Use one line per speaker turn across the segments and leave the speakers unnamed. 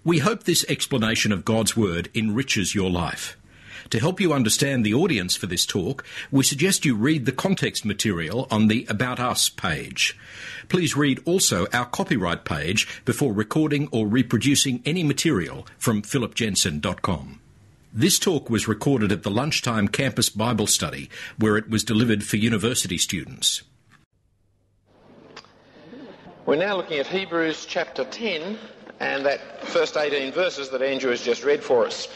We hope this explanation of God's Word enriches your life. To help you understand the audience for this talk, we suggest you read the context material on the About Us page. Please read also our copyright page before recording or reproducing any material from philipjensen.com. This talk was recorded at the Lunchtime Campus Bible Study, where it was delivered for university students.
We're now looking at Hebrews chapter 10 and that first 18 verses that Andrew has just read for us.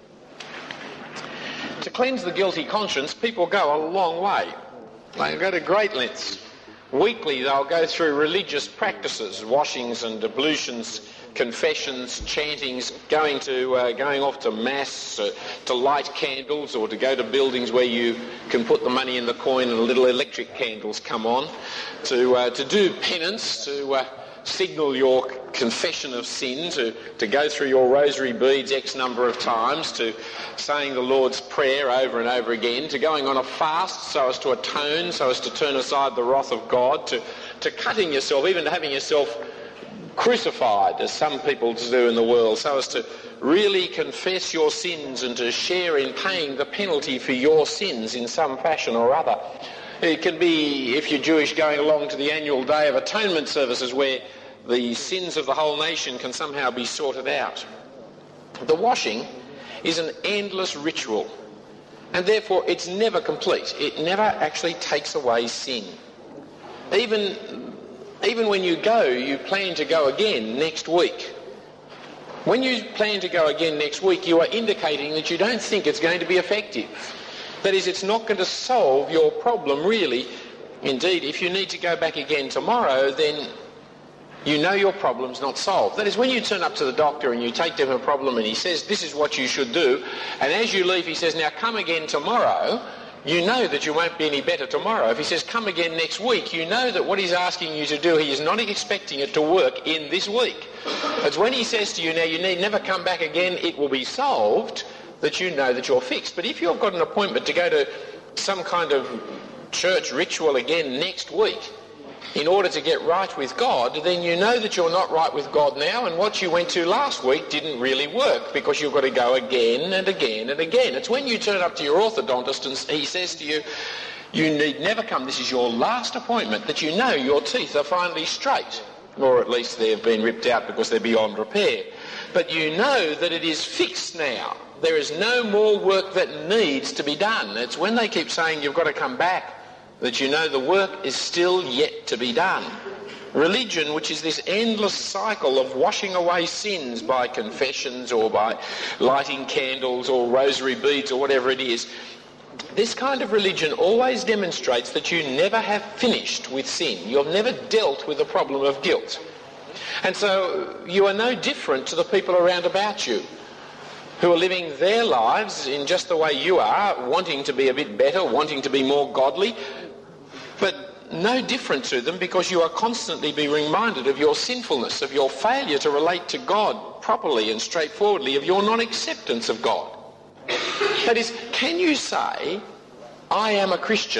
To cleanse the guilty conscience, people go a long way. They go to great lengths. Weekly they'll go through religious practices, washings and ablutions, confessions, chantings, going off to mass, to light candles, or to go to buildings where you can put the money in the coin and little electric candles come on, to do penance, to signal your confession of sin, to go through your rosary beads X number of times, to saying the Lord's Prayer over and over again, to going on a fast so as to atone, so as to turn aside the wrath of God, to cutting yourself, even to having yourself crucified, as some people do in the world, so as to really confess your sins and to share in paying the penalty for your sins in some fashion or other. It can be, if you're Jewish, going along to the annual Day of Atonement services where the sins of the whole nation can somehow be sorted out. The washing is an endless ritual, and therefore it's never complete. It never actually takes away sin. Even when you go, you plan to go again next week. When you plan to go again next week, you are indicating that you don't think it's going to be effective. That is, it's not going to solve your problem, really. Indeed, if you need to go back again tomorrow, then you know your problem's not solved. That is, when you turn up to the doctor and you take to him a problem and he says, this is what you should do, and as you leave he says, now come again tomorrow, you know that you won't be any better tomorrow. If he says, come again next week, you know that what he's asking you to do, he is not expecting it to work in this week. It's when he says to you, now you need never come back again, it will be solved, that you know that you're fixed. But if you've got an appointment to go to some kind of church ritual again next week in order to get right with God, then you know that you're not right with God now, and what you went to last week didn't really work because you've got to go again and again and again. It's when you turn up to your orthodontist and he says to you, you need never come, this is your last appointment, that you know your teeth are finally straight, or at least they've been ripped out because they're beyond repair. But you know that it is fixed now. There is no more work that needs to be done. It's when they keep saying you've got to come back that you know the work is still yet to be done. Religion, which is this endless cycle of washing away sins by confessions or by lighting candles or rosary beads or whatever it is, this kind of religion always demonstrates that you never have finished with sin. You've never dealt with the problem of guilt. And so you are no different to the people around about you who are living their lives in just the way you are, wanting to be a bit better, wanting to be more godly, but no different to them because you are constantly being reminded of your sinfulness, of your failure to relate to God properly and straightforwardly, of your non-acceptance of God. That is, can you say, I am a Christian?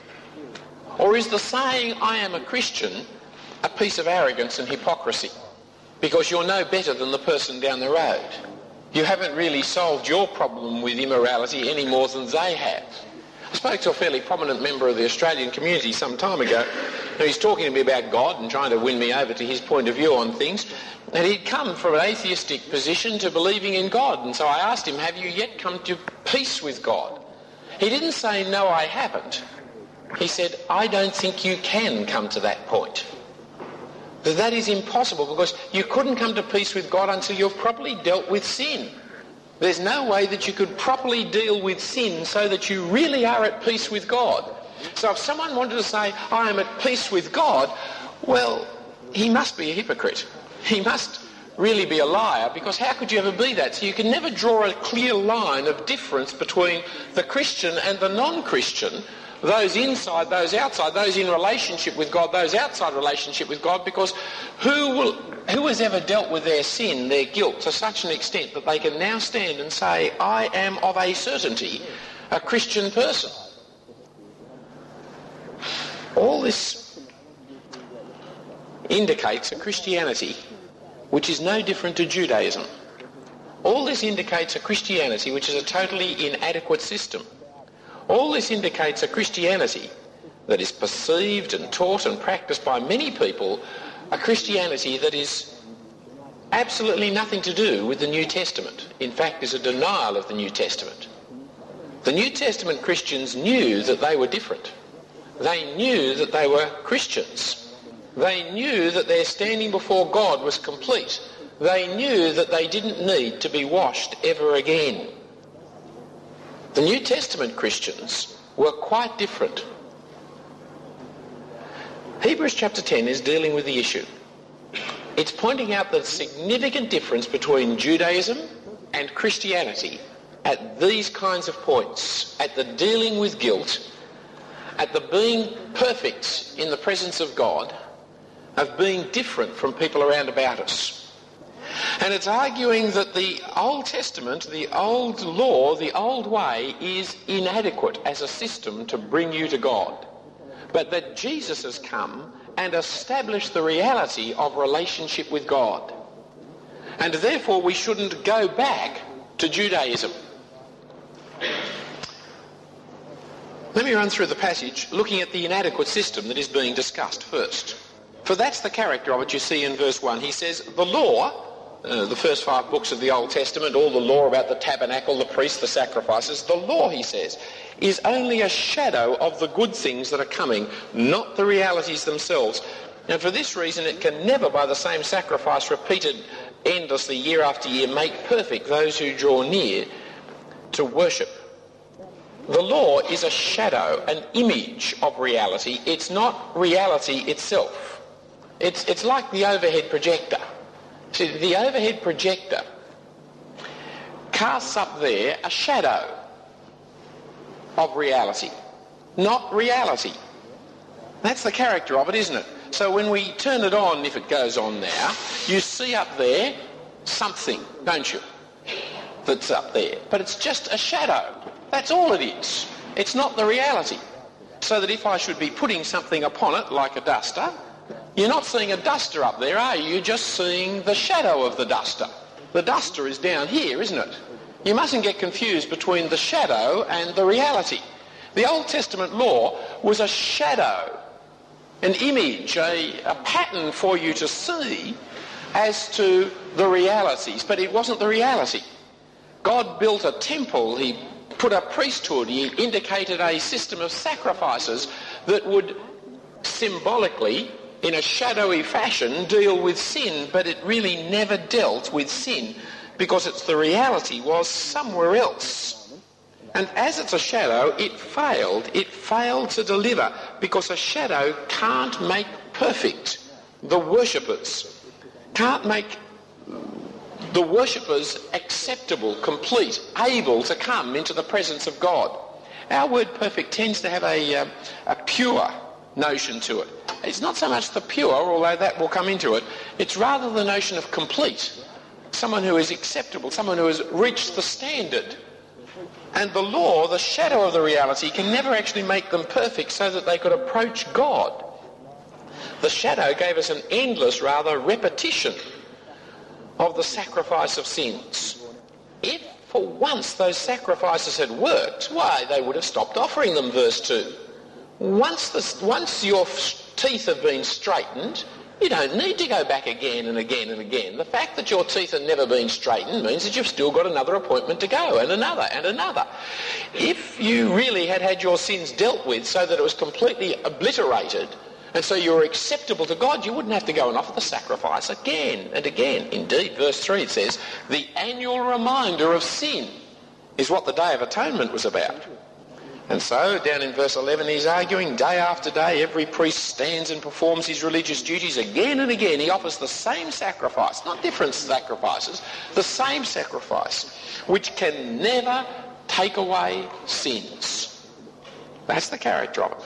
Or is the saying, I am a Christian, a piece of arrogance and hypocrisy because you're no better than the person down the road? You haven't really solved your problem with immorality any more than they have. I spoke to a fairly prominent member of the Australian community some time ago, and he's talking to me about God and trying to win me over to his point of view on things, and he'd come from an atheistic position to believing in God. And so I asked him, have you yet come to peace with God? He didn't say, no, I haven't. He said, I don't think you can come to that point. That is impossible because you couldn't come to peace with God until you've properly dealt with sin. There's no way that you could properly deal with sin so that you really are at peace with God. So if someone wanted to say, I am at peace with God, well, he must be a hypocrite. He must really be a liar, because how could you ever be that? So you can never draw a clear line of difference between the Christian and the non-Christian, those inside, those outside, those in relationship with God, those outside relationship with God, because who has ever dealt with their sin, their guilt, to such an extent that they can now stand and say, I am of a certainty a Christian person? All this indicates a Christianity which is no different to Judaism. All this indicates a Christianity which is a totally inadequate system. All this indicates a Christianity that is perceived and taught and practiced by many people, a Christianity that is absolutely nothing to do with the New Testament. In fact, is a denial of the New Testament. The New Testament Christians knew that they were different. They knew that they were Christians. They knew that their standing before God was complete. They knew that they didn't need to be washed ever again. The New Testament Christians were quite different. Hebrews chapter 10 is dealing with the issue. It's pointing out the significant difference between Judaism and Christianity at these kinds of points, at the dealing with guilt, at the being perfect in the presence of God, of being different from people around about us. And it's arguing that the Old Testament, the old law, the old way is inadequate as a system to bring you to God, but that Jesus has come and established the reality of relationship with God. And therefore we shouldn't go back to Judaism. Let me run through the passage looking at the inadequate system that is being discussed first. For that's the character of it you see in verse 1. He says, the law, the first 5 books of the Old Testament, all the law about the tabernacle, the priests, the sacrifices, the law, he says, is only a shadow of the good things that are coming, not the realities themselves. And for this reason it can never, by the same sacrifice repeated endlessly year after year, make perfect those who draw near to worship. The law is a shadow, an image of reality. It's not reality itself. It's like the overhead projector. See, the overhead projector casts up there a shadow of reality, not reality. That's the character of it, isn't it? So when we turn it on, if it goes on now, you see up there something, don't you, that's up there. But it's just a shadow. That's all it is. It's not the reality. So that if I should be putting something upon it, like a duster, you're not seeing a duster up there, are you? You're just seeing the shadow of the duster. The duster is down here, isn't it? You mustn't get confused between the shadow and the reality. The Old Testament law was a shadow, an image, a pattern for you to see as to the realities, but it wasn't the reality. God built a temple, he put a priesthood, he indicated a system of sacrifices that would symbolically, in a shadowy fashion, deal with sin, but it really never dealt with sin because the reality was somewhere else. And as it's a shadow, it failed to deliver, because a shadow can't make perfect the worshippers, can't make the worshippers acceptable, complete, able to come into the presence of God. Our word perfect tends to have a pure notion to it. It's not so much the pure, although that will come into it. It's rather the notion of complete. Someone who is acceptable, someone who has reached the standard. And the law, the shadow of the reality, can never actually make them perfect so that they could approach God. The shadow gave us an endless, rather, repetition of the sacrifice of sins. If for once those sacrifices had worked, why, they would have stopped offering them, verse 2. Once your teeth have been straightened, you don't need to go back again and again and again. The fact that your teeth have never been straightened means that you've still got another appointment to go, and another and another. If you really had your sins dealt with so that it was completely obliterated, and so you were acceptable to God, you wouldn't have to go and offer the sacrifice again and again. Indeed, verse 3, it says, the annual reminder of sin is what the Day of Atonement was about. And so, down in verse 11, he's arguing, day after day, every priest stands and performs his religious duties again and again. He offers the same sacrifice, not different sacrifices, the same sacrifice, which can never take away sins. That's the character of it.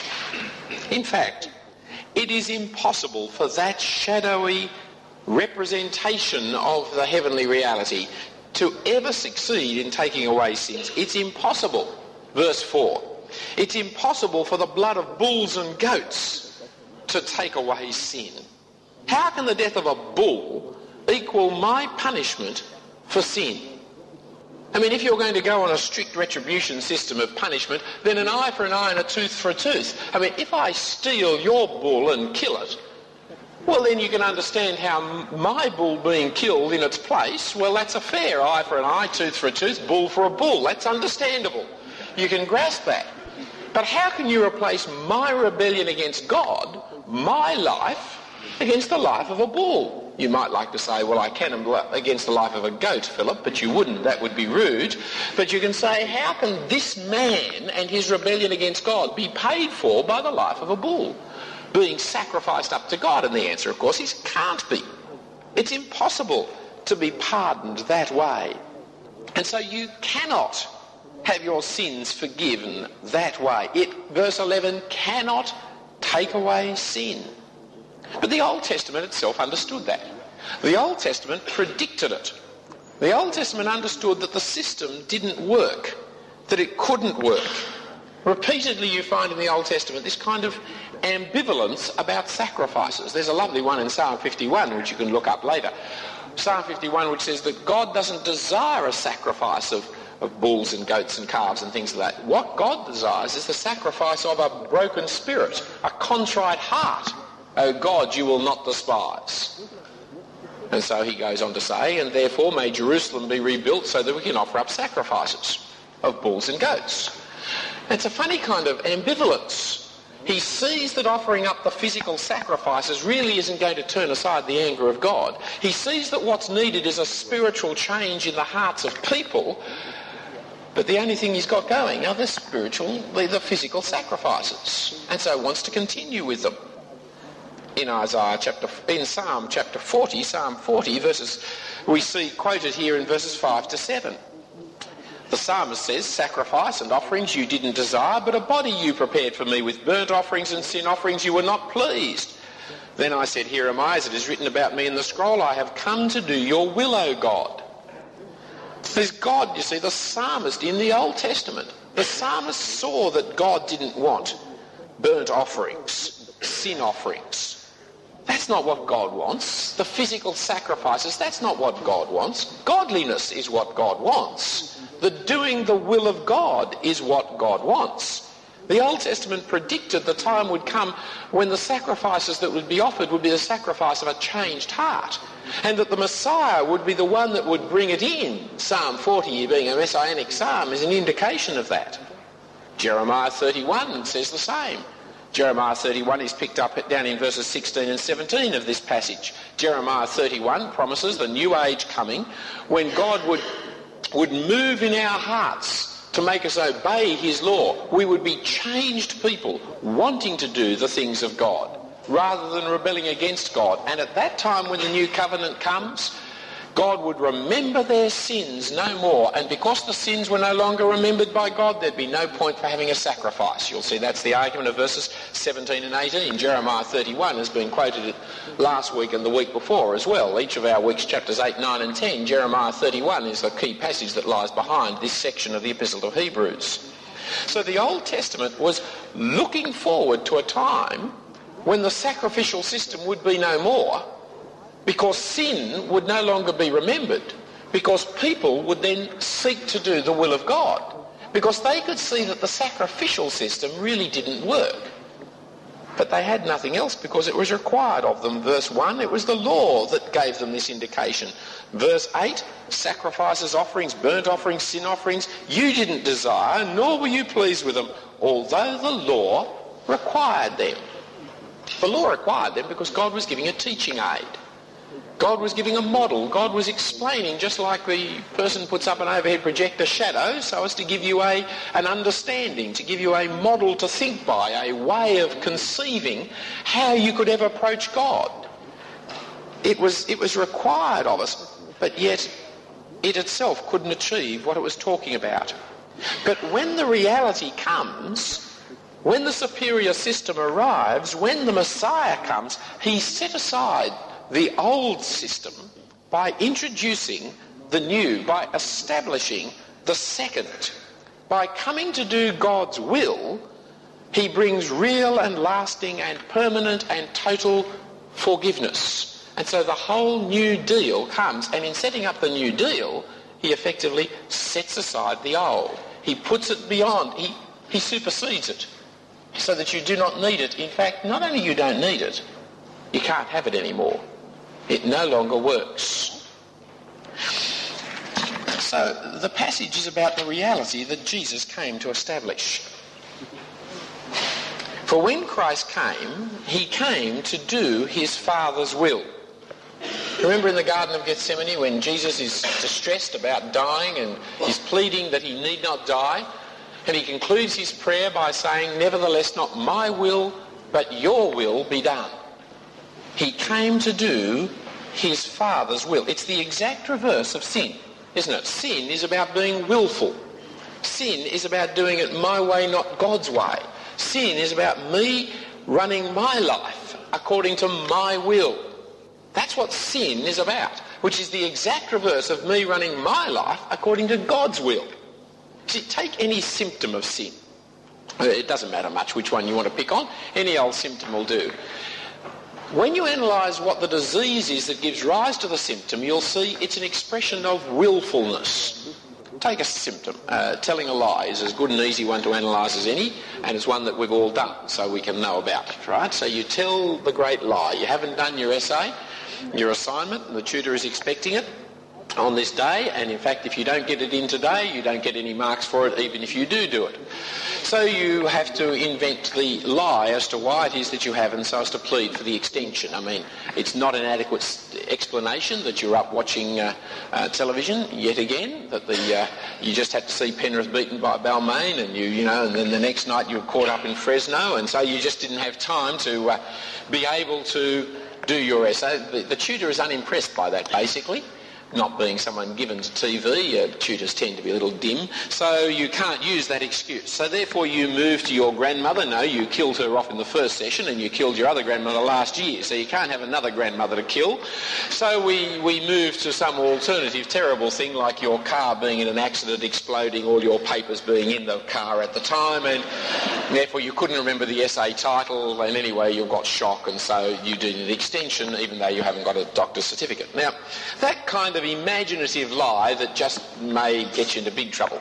In fact, it is impossible for that shadowy representation of the heavenly reality to ever succeed in taking away sins. It's impossible. Verse 4. It's impossible for the blood of bulls and goats to take away sin. How can the death of a bull equal my punishment for sin. I mean, if you're going to go on a strict retribution system of punishment, then an eye for an eye and a tooth for a tooth. I mean, if I steal your bull and kill it, well, then you can understand how my bull being killed in its place, well, that's a fair eye for an eye, tooth for a tooth, bull for a bull. That's understandable. You can grasp that. But how can you replace my rebellion against God, my life, against the life of a bull? You might like to say, well, I can against the life of a goat, Philip, but you wouldn't. That would be rude. But you can say, how can this man and his rebellion against God be paid for by the life of a bull being sacrificed up to God? And the answer, of course, is can't be. It's impossible to be pardoned that way. And so you cannot have your sins forgiven that way. Verse 11, cannot take away sin. But the Old Testament itself understood that. The Old Testament predicted it. The Old Testament understood that the system didn't work, that it couldn't work. Repeatedly you find in the Old Testament this kind of ambivalence about sacrifices. There's a lovely one in Psalm 51 which you can look up later. Psalm 51 which says that God doesn't desire a sacrifice of bulls and goats and calves and things like that. What God desires is the sacrifice of a broken spirit, a contrite heart. O God, you will not despise. And so he goes on to say, and therefore may Jerusalem be rebuilt so that we can offer up sacrifices of bulls and goats. It's a funny kind of ambivalence. He sees that offering up the physical sacrifices really isn't going to turn aside the anger of God. He sees that what's needed is a spiritual change in the hearts of people, but the only thing he's got going are the physical sacrifices. And so wants to continue with them. In Psalm chapter 40, Psalm 40 verses, we see quoted here in verses 5 to 7. The psalmist says, sacrifice and offerings you didn't desire, but a body you prepared for me. With burnt offerings and sin offerings you were not pleased. Then I said, here am I, as it is written about me in the scroll, I have come to do your will, O God. There's God, you see, the psalmist in the Old Testament. The psalmist saw that God didn't want burnt offerings, sin offerings. That's not what God wants. The physical sacrifices, that's not what God wants. Godliness is what God wants. The doing the will of God is what God wants. The Old Testament predicted the time would come when the sacrifices that would be offered would be the sacrifice of a changed heart, and that the Messiah would be the one that would bring it in. Psalm 40, being a messianic psalm, is an indication of that. Jeremiah 31 says the same. Jeremiah 31 is picked up down in verses 16 and 17 of this passage. Jeremiah 31 promises the new age coming when God would move in our hearts to make us obey his law. We would be changed people wanting to do the things of God rather than rebelling against God. And at that time when the new covenant comes, God would remember their sins no more, and because the sins were no longer remembered by God, there'd be no point for having a sacrifice. You'll see that's the argument of verses 17 and 18. Jeremiah 31 has been quoted last week and the week before as well. Each of our weeks, chapters 8, 9 and 10, Jeremiah 31 is the key passage that lies behind this section of the Epistle of Hebrews. So the Old Testament was looking forward to a time when the sacrificial system would be no more, because sin would no longer be remembered, because people would then seek to do the will of God, because they could see that the sacrificial system really didn't work. But they had nothing else because it was required of them. Verse 1, it was the law that gave them this indication. Verse 8, sacrifices, offerings, burnt offerings, sin offerings, you didn't desire, nor were you pleased with them, although the law required them. The law required them because God was giving a teaching aid. God was giving a model. God was explaining, just like the person puts up an overhead projector shadow so as to give you an understanding, to give you a model to think by, a way of conceiving how you could ever approach God. It was required of us, but yet it itself couldn't achieve what it was talking about. But when the reality comes, when the superior system arrives, when the Messiah comes, he set aside the old system by introducing the new, by establishing the second. By coming to do God's will, he brings real and lasting and permanent and total forgiveness. And so the whole new deal comes, and in setting up the new deal, he effectively sets aside the old. He puts it beyond, he supersedes it, so that you do not need it. In fact, not only you don't need it, you can't have it anymore. It no longer works. So the passage is about the reality that Jesus came to establish. For when Christ came, he came to do his Father's will. Remember in the Garden of Gethsemane when Jesus is distressed about dying and he's pleading that he need not die, and he concludes his prayer by saying, "Nevertheless, not my will, but your will be done." He came to do his Father's will. It's the exact reverse of sin, isn't it? Sin is about being willful. Sin is about doing it my way, not God's way. Sin is about me running my life according to my will. That's what sin is about, which is the exact reverse of me running my life according to God's will. See, take any symptom of sin. It doesn't matter much which one you want to pick on. Any old symptom will do. When you analyse what the disease is that gives rise to the symptom, you'll see it's an expression of willfulness. Take a symptom. Telling a lie is as good and easy one to analyse as any, and it's one that we've all done, so we can know about it, right? So you tell the great lie. You haven't done your essay, your assignment, and the tutor is expecting it on this day, and in fact if you don't get it in today, you don't get any marks for it even if you do it. So you have to invent the lie as to why it is that you haven't, so as to plead for the extension. I mean, it's not an adequate explanation that you're up watching television yet again, that you just had to see Penrith beaten by Balmain, and and then the next night you were caught up in Fresno, and so you just didn't have time to be able to do your essay. The tutor is unimpressed by that, basically. Not being someone given to TV, tutors tend to be a little dim, so you can't use that excuse. So therefore you move to your grandmother. No, you killed her off in the first session and you killed your other grandmother last year, so you can't have another grandmother to kill. So we move to some alternative terrible thing like your car being in an accident, exploding, all your papers being in the car at the time, and therefore you couldn't remember the essay title, and anyway you've got shock, and so you do an extension even though you haven't got a doctor's certificate. Now, that kind of imaginative lie that just may get you into big trouble.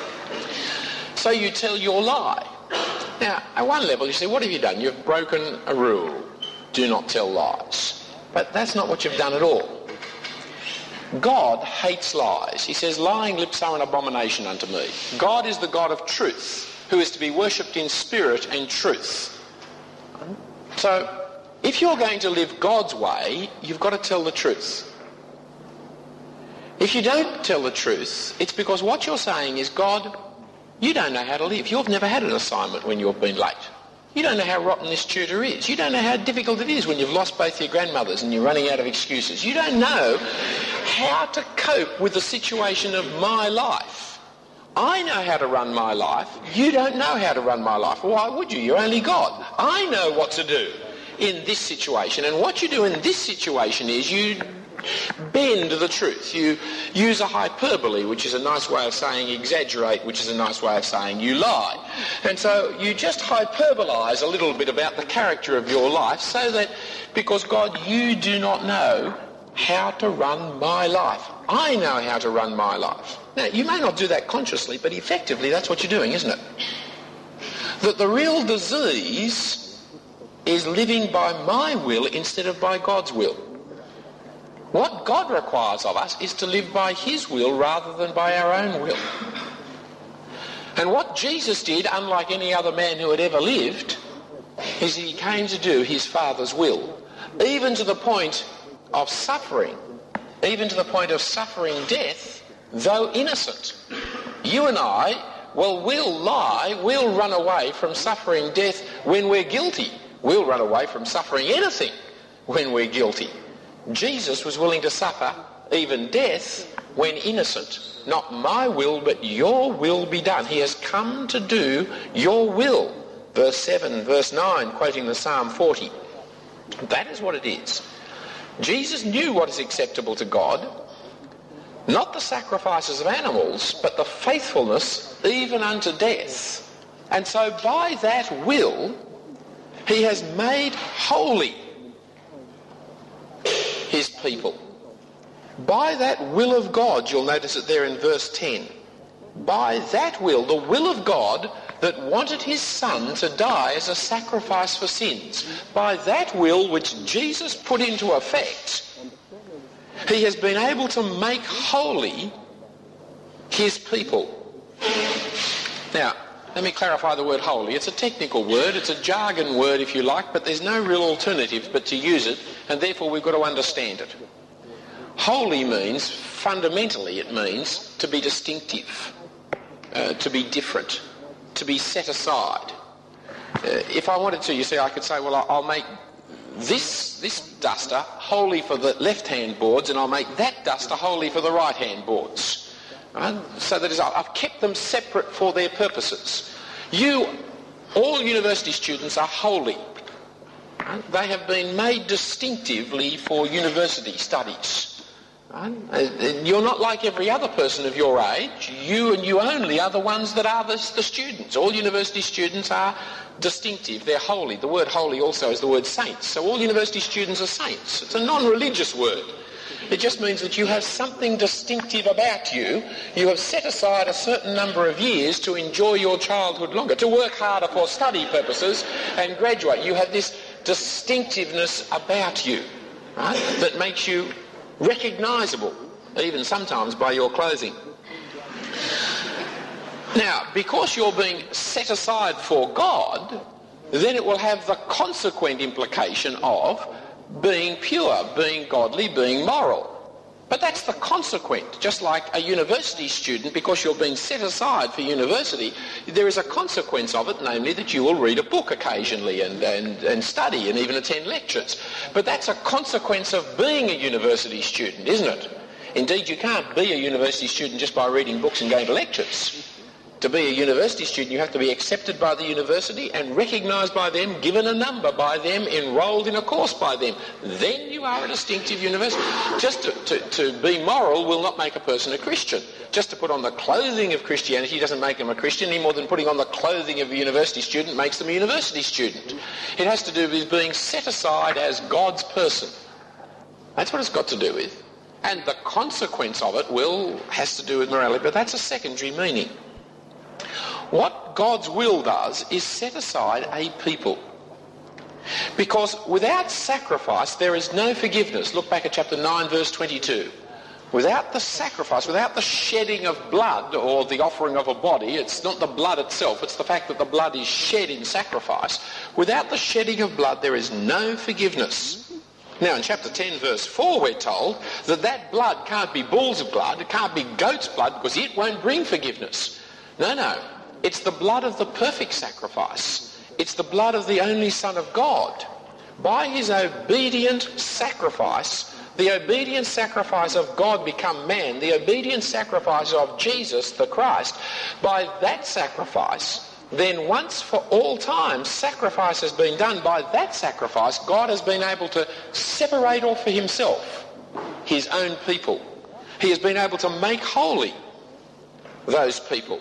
So you tell your lie. Now, at one level you say, what have you done? You've broken a rule. Do not tell lies. But that's not what you've done at all. God hates lies. He says, lying lips are an abomination unto me. God is the God of truth, who is to be worshipped in spirit and truth. So, if you're going to live God's way, you've got to tell the truth. If you don't tell the truth, it's because what you're saying is, God, you don't know how to live. You've never had an assignment when you've been late. You don't know how rotten this tutor is. You don't know how difficult it is when you've lost both your grandmothers and you're running out of excuses. You don't know how to cope with the situation of my life. I know how to run my life. You don't know how to run my life. Why would you? You're only God. I know what to do in this situation. And what you do in this situation is you bend the truth. You use a hyperbole, which is a nice way of saying exaggerate, which is a nice way of saying you lie. And so you just hyperbolize a little bit about the character of your life so that, because God, you do not know how to run my life. I know how to run my life. Now, you may not do that consciously, but effectively that's what you're doing, isn't it? That the real disease is living by my will instead of by God's will. What God requires of us is to live by his will rather than by our own will. And what Jesus did, unlike any other man who had ever lived, is he came to do his Father's will, even to the point of suffering, even to the point of suffering death, though innocent. You and I, we'll lie, we'll run away from suffering death when we're guilty. We'll run away from suffering anything when we're guilty. Jesus was willing to suffer even death when innocent. Not my will, but your will be done. He has come to do your will. Verse 7, verse 9, quoting the Psalm 40. That is what it is. Jesus knew what is acceptable to God, not the sacrifices of animals, but the faithfulness even unto death. And so by that will, he has made holy. his people. By that will of God, you'll notice it there in verse 10. By that will, the will of God that wanted his Son to die as a sacrifice for sins. By that will which Jesus put into effect, he has been able to make holy his people. Now, let me clarify the word holy. It's a technical word, it's a jargon word if you like, but there's no real alternative but to use it, and therefore we've got to understand it. Holy means, fundamentally it means to be distinctive, to be different, to be set aside. If I wanted to, you see, I could say, well, I'll make this duster holy for the left-hand boards, and I'll make that duster holy for the right-hand boards. Right? So that is, I've kept them separate for their purposes. All university students are holy. Right? They have been made distinctively for university studies. Right? You're not like every other person of your age. You and you only are the ones that are the students. All university students are distinctive. They're holy. The word holy also is the word saints. So all university students are saints. It's a non-religious word. It just means that you have something distinctive about you. You have set aside a certain number of years to enjoy your childhood longer, to work harder for study purposes and graduate. You have this distinctiveness about you, right, that makes you recognisable, even sometimes by your clothing. Now, because you're being set aside for God, then it will have the consequent implication of being pure, being godly, being moral. But that's the consequent. Just like a university student, because you're being set aside for university, there is a consequence of it, namely that you will read a book occasionally and study and even attend lectures. But that's a consequence of being a university student, isn't it? Indeed, you can't be a university student just by reading books and going to lectures. To be a university student, you have to be accepted by the university and recognised by them, given a number by them, enrolled in a course by them. Then you are a distinctive university. Just to be moral will not make a person a Christian. Just to put on the clothing of Christianity doesn't make them a Christian any more than putting on the clothing of a university student makes them a university student. It has to do with being set aside as God's person. That's what it's got to do with. And the consequence of it has to do with morality, but that's a secondary meaning. What God's will does is set aside a people. Because without sacrifice, there is no forgiveness. Look back at chapter 9, verse 22. Without the sacrifice, without the shedding of blood or the offering of a body, it's not the blood itself, it's the fact that the blood is shed in sacrifice. Without the shedding of blood, there is no forgiveness. Now, in chapter 10, verse 4, we're told that blood can't be bull's blood, it can't be goat's blood, because it won't bring forgiveness. No. It's the blood of the perfect sacrifice. It's the blood of the only Son of God. By his obedient sacrifice, the obedient sacrifice of God become man, the obedient sacrifice of Jesus the Christ, by that sacrifice, then once for all time, sacrifice has been done. By that sacrifice, God has been able to separate off for himself his own people. He has been able to make holy those people.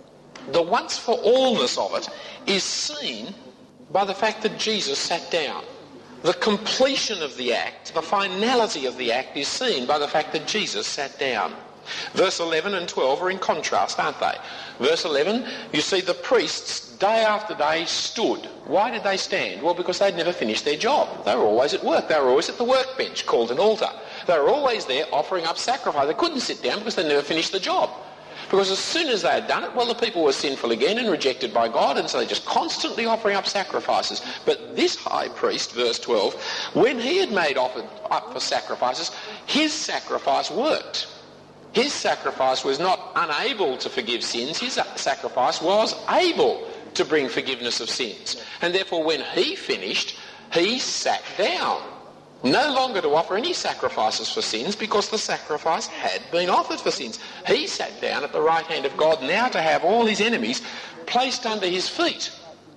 The once-for-allness of it is seen by the fact that Jesus sat down. The completion of the act, the finality of the act is seen by the fact that Jesus sat down. Verse 11 and 12 are in contrast, aren't they? Verse 11, you see the priests day after day stood. Why did they stand? Well, because they'd never finished their job. They were always at work. They were always at the workbench called an altar. They were always there offering up sacrifice. They couldn't sit down because they never finished the job. Because as soon as they had done it, well, the people were sinful again and rejected by God, and so they're just constantly offering up sacrifices. But this high priest, verse 12, when he had made up for sacrifices, his sacrifice worked. His sacrifice was not unable to forgive sins. His sacrifice was able to bring forgiveness of sins. And therefore, when he finished, he sat down. No longer to offer any sacrifices for sins, because the sacrifice had been offered for sins. He sat down at the right hand of God, now to have all his enemies placed under his feet.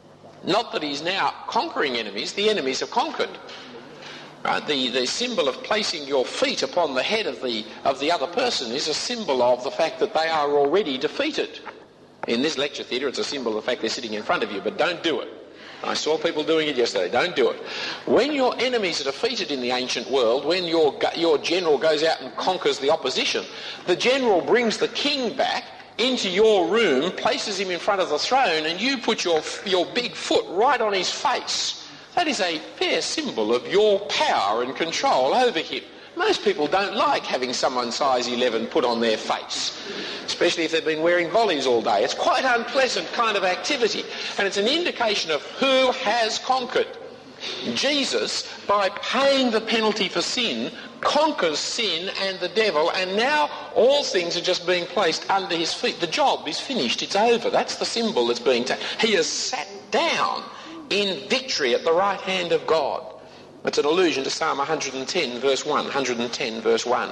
Not that he's now conquering enemies, the enemies have conquered. Right? The symbol of placing your feet upon the head of the other person is a symbol of the fact that they are already defeated. In this lecture theatre, it's a symbol of the fact they're sitting in front of you, but don't do it. I saw people doing it yesterday. Don't do it. When your enemies are defeated in the ancient world, when your general goes out and conquers the opposition, the general brings the king back into your room, places him in front of the throne, and you put your big foot right on his face. That is a fair symbol of your power and control over him. Most people don't like having someone size 11 put on their face, especially if they've been wearing volleys all day. It's quite an unpleasant kind of activity, and it's an indication of who has conquered. Jesus, by paying the penalty for sin, conquers sin and the devil, and now all things are just being placed under his feet. The job is finished. It's over. That's the symbol that's being taken. He has sat down in victory at the right hand of God. It's an allusion to Psalm 110 verse 1. 110 verse 1.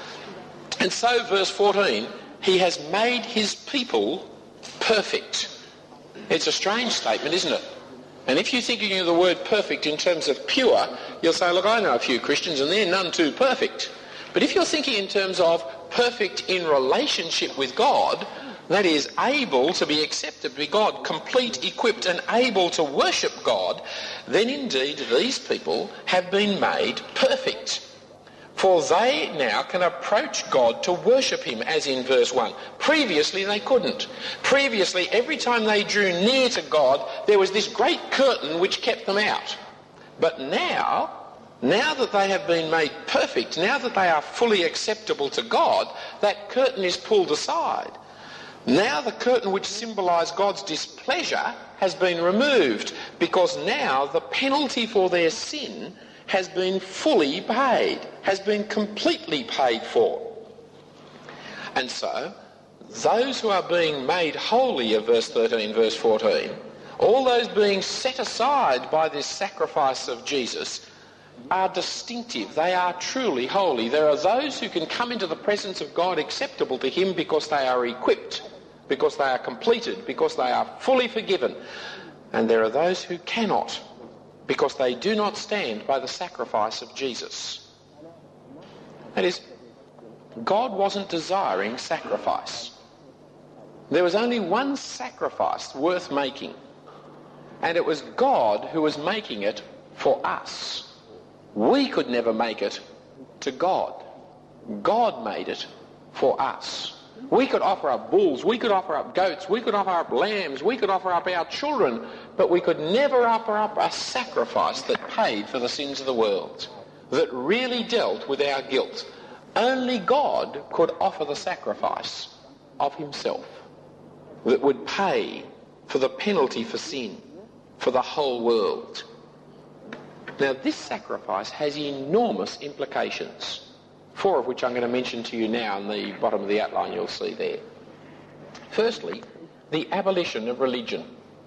And so, verse 14, he has made his people perfect. It's a strange statement, isn't it? And if you're thinking of the word perfect in terms of pure, you'll say, look, I know a few Christians and they're none too perfect. But if you're thinking in terms of perfect in relationship with God, that is, able to be accepted by God, complete, equipped and able to worship God, then indeed these people have been made perfect. For they now can approach God to worship him, as in verse 1. Previously they couldn't. Previously, every time they drew near to God, there was this great curtain which kept them out. But now that they have been made perfect, now that they are fully acceptable to God, that curtain is pulled aside. Now the curtain which symbolised God's displeasure has been removed, because now the penalty for their sin has been fully paid, has been completely paid for. And so, those who are being made holy of verse 13, verse 14, all those being set aside by this sacrifice of Jesus, are distinctive. They are truly holy. There are those who can come into the presence of God acceptable to him because they are equipped, because they are completed, because they are fully forgiven. And there are those who cannot, because they do not stand by the sacrifice of Jesus. That is, God wasn't desiring sacrifice. There was only one sacrifice worth making, and it was God who was making it for us. We could never make it to God. God made it for us. We could offer up bulls, we could offer up goats, we could offer up lambs, we could offer up our children, but we could never offer up a sacrifice that paid for the sins of the world, that really dealt with our guilt. Only God could offer the sacrifice of himself that would pay for the penalty for sin for the whole world. Now, this sacrifice has enormous implications, 4 of which I'm going to mention to you now in the bottom of the outline you'll see there. Firstly, the abolition of religion.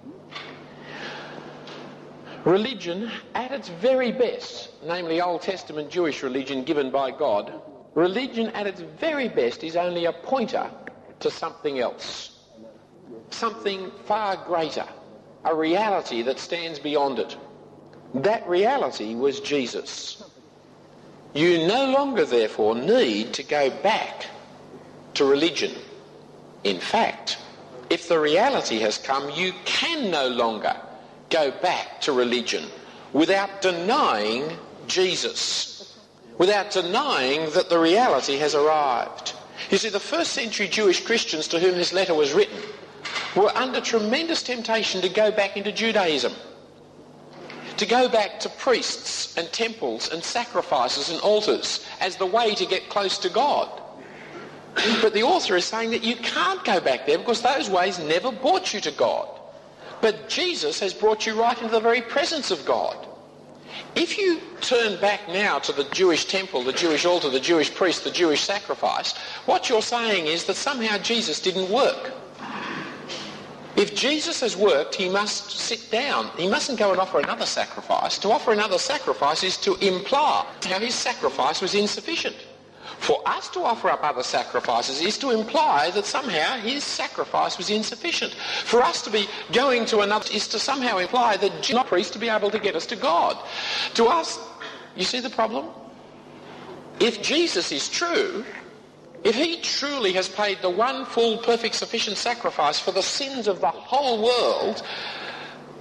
Religion at its very best, namely Old Testament Jewish religion given by God, religion at its very best is only a pointer to something else, something far greater, a reality that stands beyond it. That reality was Jesus. You no longer, therefore, need to go back to religion. In fact, if the reality has come, you can no longer go back to religion without denying Jesus, without denying that the reality has arrived. You see, the first century Jewish Christians to whom this letter was written were under tremendous temptation to go back into Judaism, to go back to priests and temples and sacrifices and altars as the way to get close to God. But the author is saying that you can't go back there because those ways never brought you to God. But Jesus has brought you right into the very presence of God. If you turn back now to the Jewish temple, the Jewish altar, the Jewish priest, the Jewish sacrifice, what you're saying is that somehow Jesus didn't work. If Jesus has worked, he must sit down. He mustn't go and offer another sacrifice. To offer another sacrifice is to imply how his sacrifice was insufficient. For us to offer up other sacrifices is to imply that somehow his sacrifice was insufficient. For us to be going to another is to somehow imply that Jesus is not a priest to be able to get us to God. To us, you see the problem? If Jesus is true, if he truly has paid the one full, perfect, sufficient sacrifice for the sins of the whole world,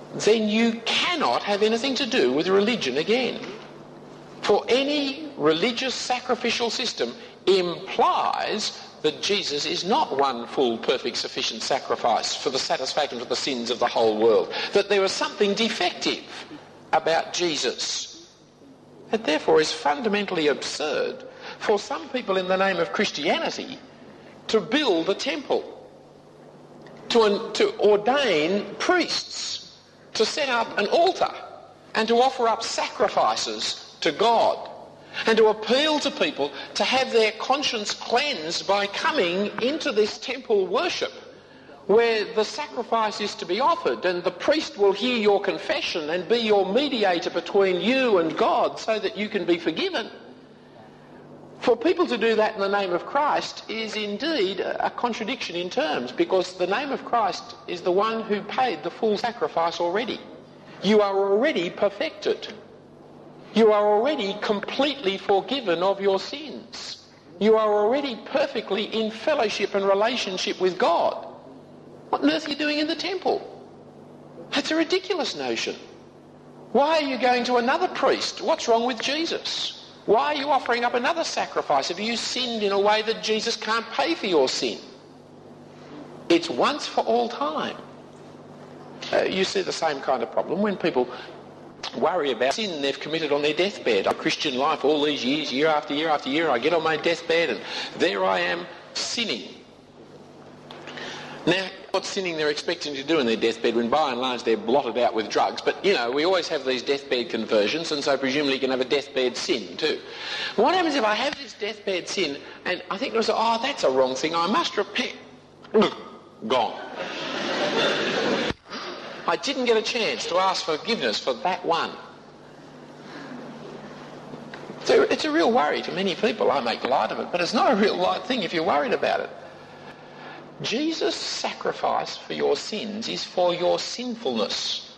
then you cannot have anything to do with religion again. For any religious sacrificial system implies that Jesus is not one full, perfect, sufficient sacrifice for the satisfaction of the sins of the whole world. That there is something defective about Jesus. It therefore is fundamentally absurd for some people in the name of Christianity to build a temple, to ordain priests, to set up an altar and to offer up sacrifices to God, and to appeal to people to have their conscience cleansed by coming into this temple worship where the sacrifice is to be offered and the priest will hear your confession and be your mediator between you and God so that you can be forgiven. For people to do that in the name of Christ is indeed a contradiction in terms, because the name of Christ is the one who paid the full sacrifice already. You are already perfected. You are already completely forgiven of your sins. You are already perfectly in fellowship and relationship with God. What on earth are you doing in the temple? That's a ridiculous notion. Why are you going to another priest? What's wrong with Jesus? Why are you offering up another sacrifice? Have you sinned in a way that Jesus can't pay for your sin? It's once for all time. You see the same kind of problem when people worry about sin they've committed on their deathbed. A Christian life all these years, year after year after year, I get on my deathbed and there I am sinning. Now, what sinning they're expecting to do in their deathbed when by and large they're blotted out with drugs, but you know, we always have these deathbed conversions, and so presumably you can have a deathbed sin too. What happens if I have this deathbed sin and I think, oh, that's a wrong thing, I must repent. Gone. I didn't get a chance to ask forgiveness for that one. So it's a real worry to many people. I make light of it, but it's not a real light thing if you're worried about it. Jesus' sacrifice for your sins is for your sinfulness,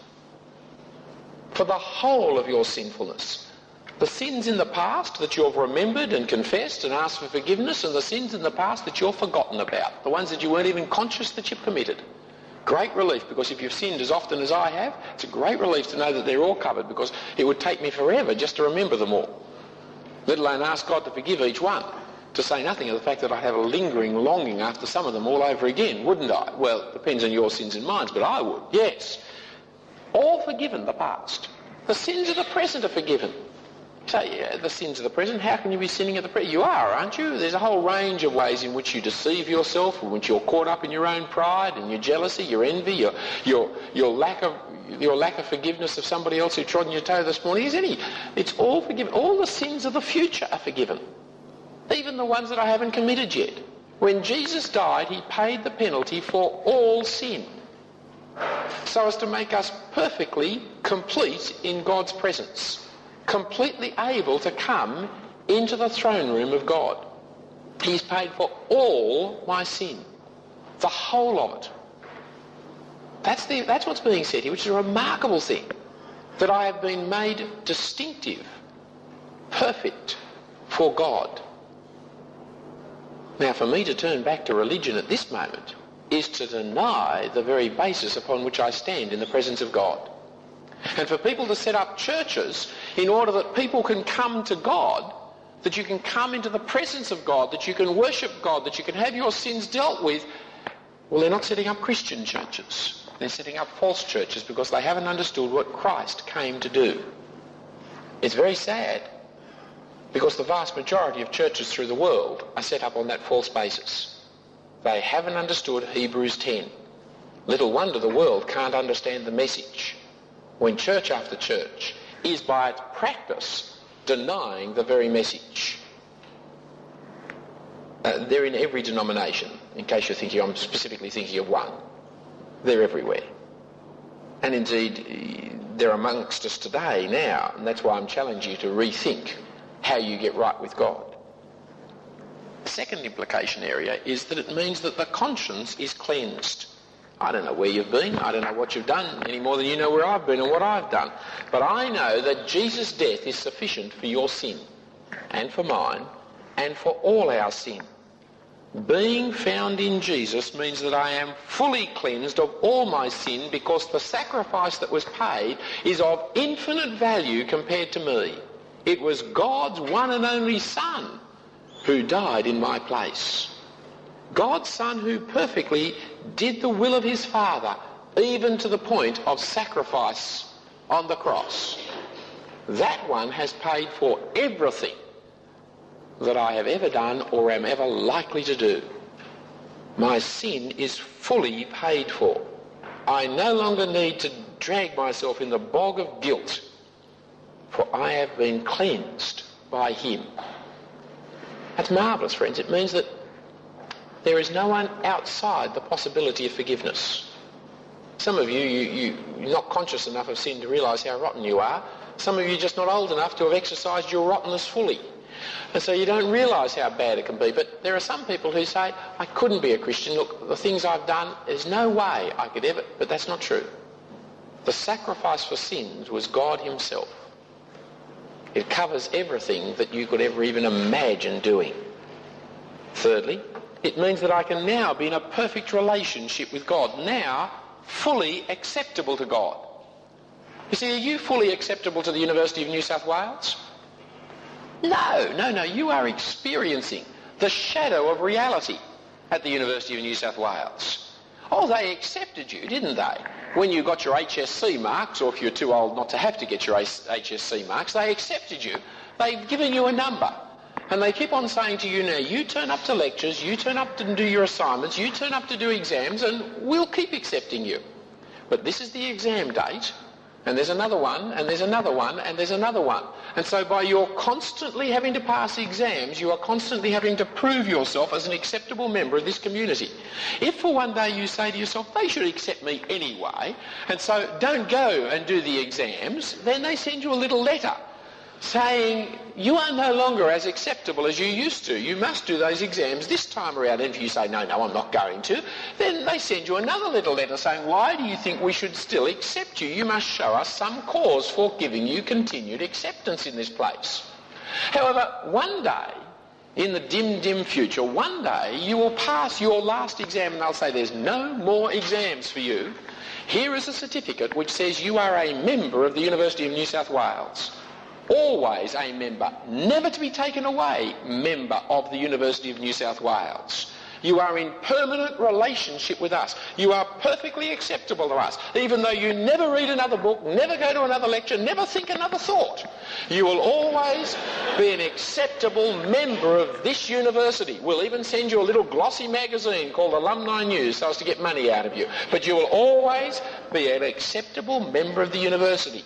for the whole of your sinfulness. The sins in the past that you've remembered and confessed and asked for forgiveness, and the sins in the past that you've forgotten about, the ones that you weren't even conscious that you've committed. Great relief, because if you've sinned as often as I have, it's a great relief to know that they're all covered, because it would take me forever just to remember them all, let alone ask God to forgive each one, to say nothing of the fact that I have a lingering longing after some of them all over again, wouldn't I? Well, it depends on your sins and mine, but I would, yes. All forgiven, the past. The sins of the present are forgiven. So, yeah, the sins of the present, how can you be sinning at the present? You are, aren't you? There's a whole range of ways in which you deceive yourself, in which you're caught up in your own pride and your jealousy, your envy, your lack of forgiveness of somebody else who trod on your toe this morning. It's all forgiven. All the sins of the future are forgiven, even the ones that I haven't committed yet. When Jesus died, he paid the penalty for all sin, so as to make us perfectly complete in God's presence, completely able to come into the throne room of God. He's paid for all my sin, the whole of it. That's what's being said here, which is a remarkable thing, that I have been made distinctive, perfect for God. Now, for me to turn back to religion at this moment is to deny the very basis upon which I stand in the presence of God. And for people to set up churches in order that people can come to God, that you can come into the presence of God, that you can worship God, that you can have your sins dealt with, well, they're not setting up Christian churches. They're setting up false churches because they haven't understood what Christ came to do. It's very sad, because the vast majority of churches through the world are set up on that false basis. They haven't understood Hebrews 10. Little wonder the world can't understand the message, when church after church is by its practice denying the very message. They're in every denomination, in case you're thinking I'm specifically thinking of one. They're everywhere. And indeed, they're amongst us today now, and that's why I'm challenging you to rethink how you get right with God. The second implication area is that it means that the conscience is cleansed. I don't know where you've been, I don't know what you've done, any more than you know where I've been and what I've done. But I know that Jesus' death is sufficient for your sin, and for mine, and for all our sin. Being found in Jesus means that I am fully cleansed of all my sin because the sacrifice that was paid is of infinite value compared to me. It was God's one and only Son who died in my place. God's Son who perfectly did the will of his Father, even to the point of sacrifice on the cross. That one has paid for everything that I have ever done or am ever likely to do. My sin is fully paid for. I no longer need to drag myself in the bog of guilt, for I have been cleansed by him. That's marvellous, friends. It means that there is no one outside the possibility of forgiveness. Some of you're not conscious enough of sin to realise how rotten you are. Some of you are just not old enough to have exercised your rottenness fully. And so you don't realise how bad it can be. But there are some people who say, I couldn't be a Christian. Look, the things I've done, there's no way I could ever... But that's not true. The sacrifice for sins was God himself. It covers everything that you could ever even imagine doing. Thirdly, it means that I can now be in a perfect relationship with God. Now, fully acceptable to God. You see, are you fully acceptable to the University of New South Wales? No. You are experiencing the shadow of reality at the University of New South Wales. Oh, they accepted you, didn't they? When you got your HSC marks, or if you're too old not to have to get your HSC marks, they accepted you. They've given you a number. And they keep on saying to you now, you turn up to lectures, you turn up to do your assignments, you turn up to do exams, and we'll keep accepting you. But this is the exam date, and there's another one, and there's another one, and there's another one. And so by your constantly having to pass exams, you are constantly having to prove yourself as an acceptable member of this community. If for one day you say to yourself, they should accept me anyway, and so don't go and do the exams, then they send you a little letter saying, you are no longer as acceptable as you used to. You must do those exams this time around. And if you say, no, I'm not going to, then they send you another little letter saying, why do you think we should still accept you? You must show us some cause for giving you continued acceptance in this place. However, one day, in the dim future, one day you will pass your last exam and they'll say, there's no more exams for you. Here is a certificate which says you are a member of the University of New South Wales. Always a member, never to be taken away, member of the University of New South Wales. You are in permanent relationship with us. You are perfectly acceptable to us, even though you never read another book, never go to another lecture, never think another thought. You will always be an acceptable member of this university. We'll even send you a little glossy magazine called Alumni News so as to get money out of you. But you will always be an acceptable member of the university.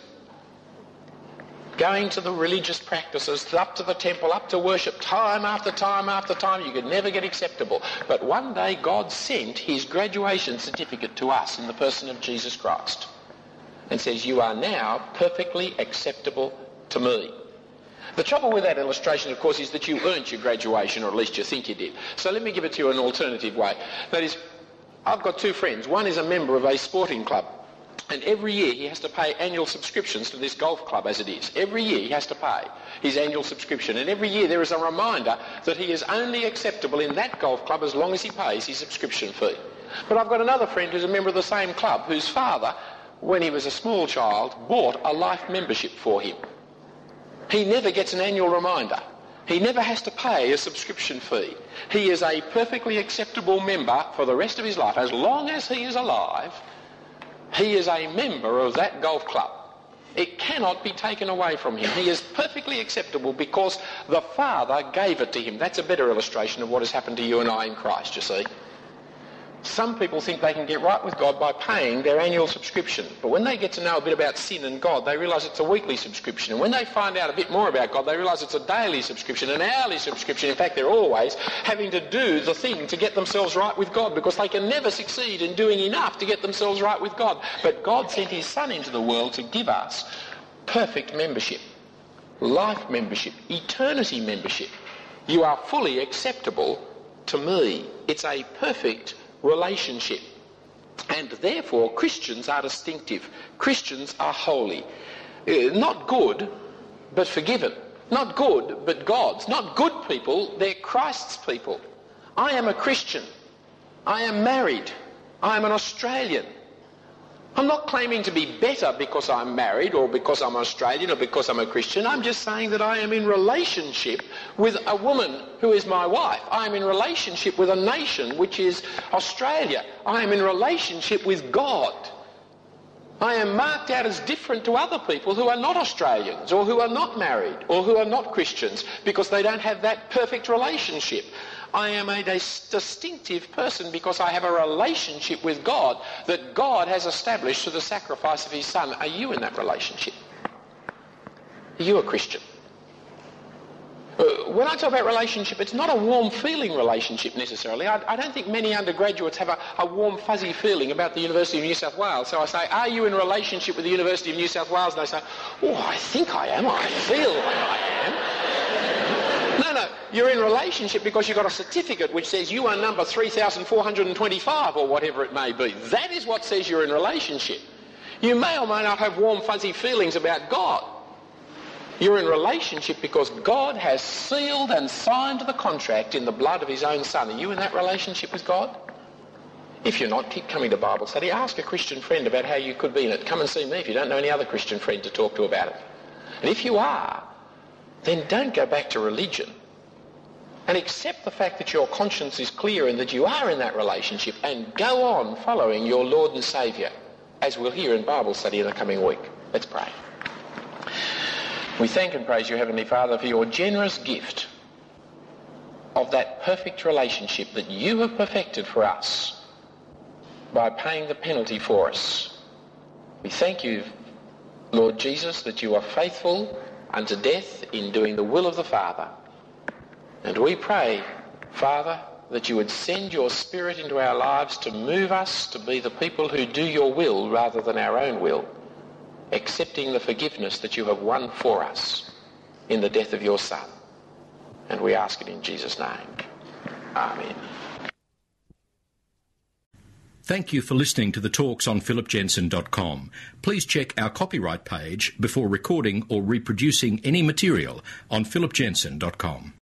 Going to the religious practices, up to the temple, up to worship, time after time after time, you could never get acceptable. But one day God sent his graduation certificate to us in the person of Jesus Christ and says, you are now perfectly acceptable to me. The trouble with that illustration, of course, is that you earned your graduation, or at least you think you did. So let me give it to you an alternative way. That is, I've got two friends. One is a member of a sporting club. And every year he has to pay annual subscriptions to this golf club as it is. Every year he has to pay his annual subscription. And every year there is a reminder that he is only acceptable in that golf club as long as he pays his subscription fee. But I've got another friend who's a member of the same club whose father, when he was a small child, bought a life membership for him. He never gets an annual reminder. He never has to pay a subscription fee. He is a perfectly acceptable member for the rest of his life. As long as he is alive, he is a member of that golf club. It cannot be taken away from him. He is perfectly acceptable because the Father gave it to him. That's a better illustration of what has happened to you and I in Christ, you see. Some people think they can get right with God by paying their annual subscription. But when they get to know a bit about sin and God, they realise it's a weekly subscription. And when they find out a bit more about God, they realise it's a daily subscription, an hourly subscription. In fact, they're always having to do the thing to get themselves right with God because they can never succeed in doing enough to get themselves right with God. But God sent his Son into the world to give us perfect membership, life membership, eternity membership. You are fully acceptable to me. It's a perfect relationship. And therefore Christians are distinctive. Christians are holy. Not good, but forgiven. Not good, but God's. Not good people, they're Christ's people. I am a Christian. I am married. I am an Australian. I'm not claiming to be better because I'm married or because I'm Australian or because I'm a Christian. I'm just saying that I am in relationship with a woman who is my wife. I am in relationship with a nation which is Australia. I am in relationship with God. I am marked out as different to other people who are not Australians or who are not married or who are not Christians because they don't have that perfect relationship. I am a distinctive person because I have a relationship with God that God has established through the sacrifice of his Son. Are you in that relationship? Are you a Christian? When I talk about relationship, it's not a warm feeling relationship necessarily. I don't think many undergraduates have a warm fuzzy feeling about the University of New South Wales. So I say, are you in relationship with the University of New South Wales? And they say, oh, I think I am. I feel like I am. No, you're in relationship because you've got a certificate which says you are number 3,425 or whatever it may be. That is what says you're in relationship. You may or may not have warm fuzzy feelings about God. You're in relationship because God has sealed and signed the contract in the blood of his own Son. Are you in that relationship with God? If you're not, keep coming to Bible study. Ask a Christian friend about how you could be in it. Come and see me if you don't know any other Christian friend to talk to about it. And if you are, then don't go back to religion. And accept the fact that your conscience is clear and that you are in that relationship and go on following your Lord and Saviour, as we'll hear in Bible study in the coming week. Let's pray. We thank and praise you, Heavenly Father, for your generous gift of that perfect relationship that you have perfected for us by paying the penalty for us. We thank you, Lord Jesus, that you are faithful unto death in doing the will of the Father. And we pray, Father, that you would send your Spirit into our lives to move us to be the people who do your will rather than our own will, accepting the forgiveness that you have won for us in the death of your Son. And we ask it in Jesus' name. Amen.
Thank you for listening to the talks on philipjensen.com. Please check our copyright page before recording or reproducing any material on philipjensen.com.